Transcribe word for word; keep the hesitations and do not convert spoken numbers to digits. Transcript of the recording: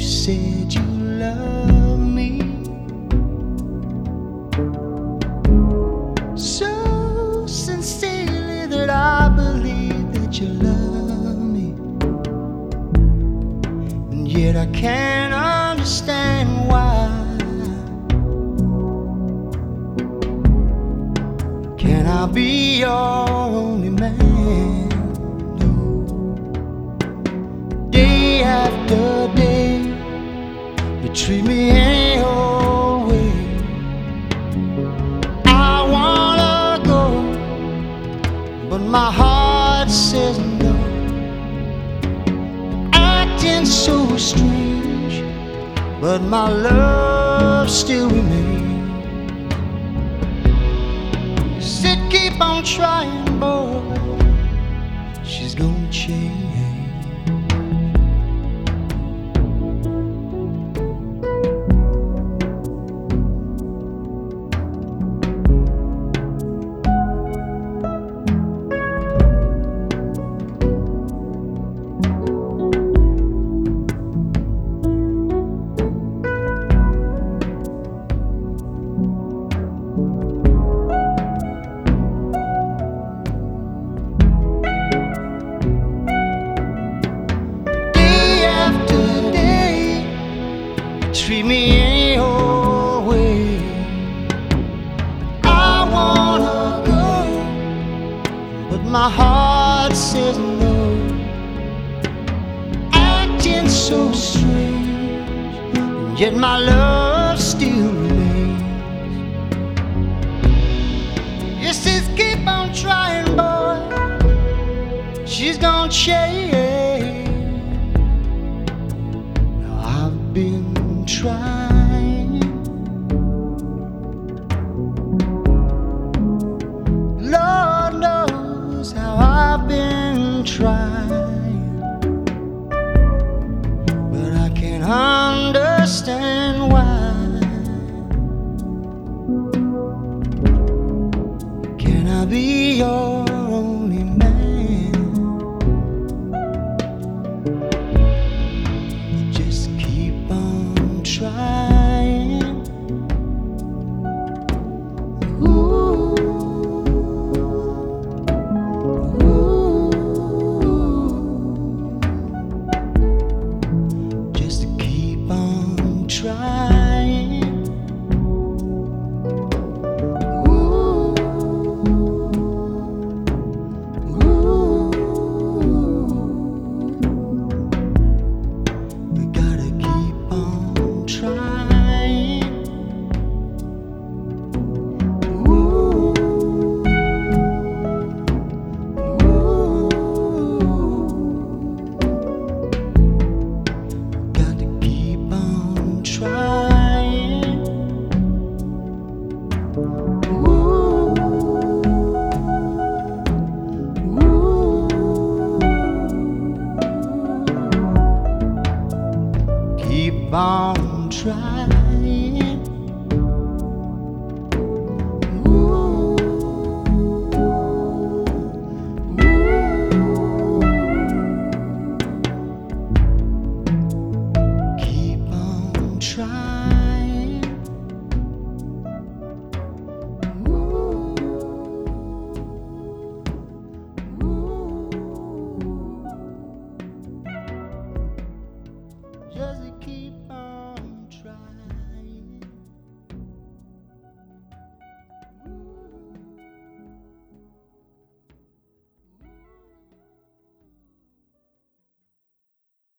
said you love me so sincerely that I believe that you love me, and yet I can't understand why. Can I be your only man? No. Day after day, you treat me any old way. I wanna go, but my heart says no. Acting so strange, but my love still remains. Said keep on trying, boy, she's gonna change. Treat me any old way. I wanna go, but my heart says no. Acting so strange, and yet my love still remains. You says keep on trying, boy, she's gonna change. Now I've been trying, Lord knows how I've been trying, but I can't understand why. Can I be your only man? Just keep on trying. Ooh, ooh. Just keep on trying. Ooh, ooh. We gotta keep on trying. Ooh, ooh. Got to keep on trying. Ooh, ooh. Keep on trying.